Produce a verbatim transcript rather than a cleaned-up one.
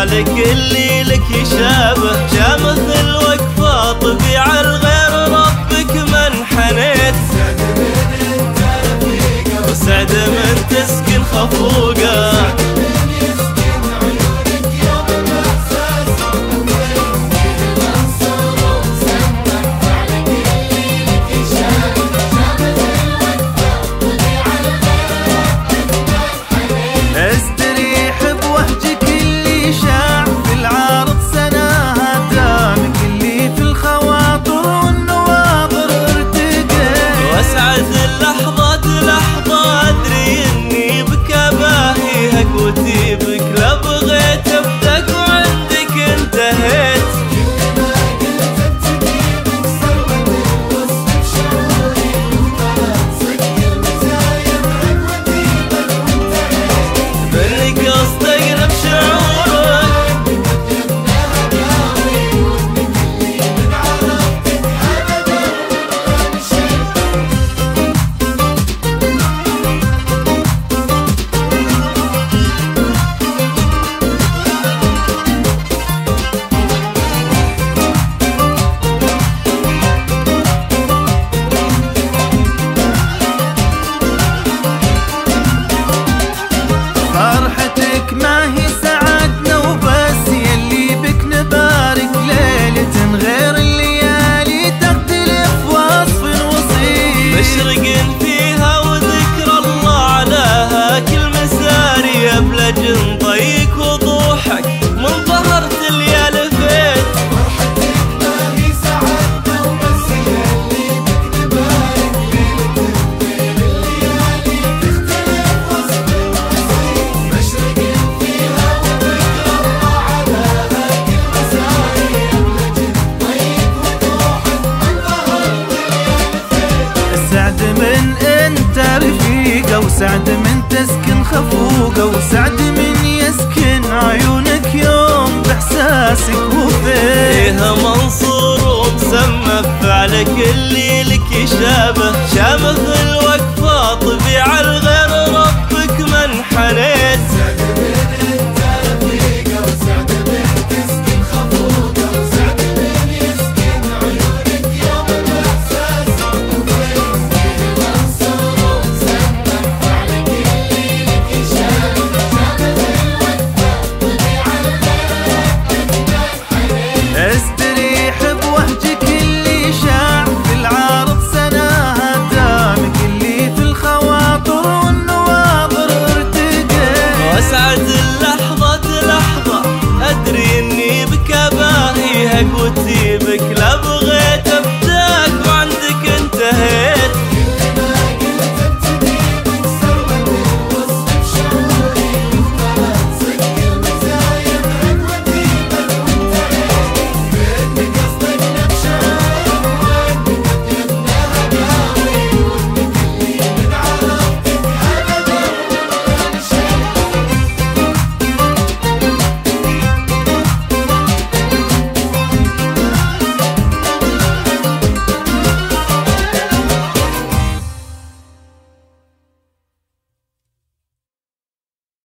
فعلك اللي لك يشابه، شامخ الوقفة طبيعة الغير ربك من حنيت. وسعد من تسكن خفوقه، وتيبك لا بغيت ابدك وعندك انتهيت. منك اصدقنا بشعورك، فرحتك ما هي سعدنا وبس، يلي بك نبارك ليلة غير الليالي تختلف وصف وصيف. مشرق فيها وذكر الله علاها كل مساري ابلج ضيق وضوحك من ظهرت الليالي فيت. فرحتك ما هي سعدنا وبس، يلي بك نبارك ليلة غير الليالي تختلف وصف وصيف. مشرق فيها وذكر الله علاها كل مساري ابلج ضيق وضوحك من ظهرت الليالي فيت. السعد من انت رفيقه، وسعد من تسكن خفوقه، وسعد من يسكن عيونك يوم باحساسك وفيه. فيها منصور ومسمى بفعلك اللي لك يشابه، شامخ الوقفة طبيعة الغير ربك من حنيت. استريح بوهجك اللي شاع في العارض سناها، دامك اللي في الخواطر والنواظر ارتقى. واسعد اللحظة لحظة ادري اني بك باهي هقوتي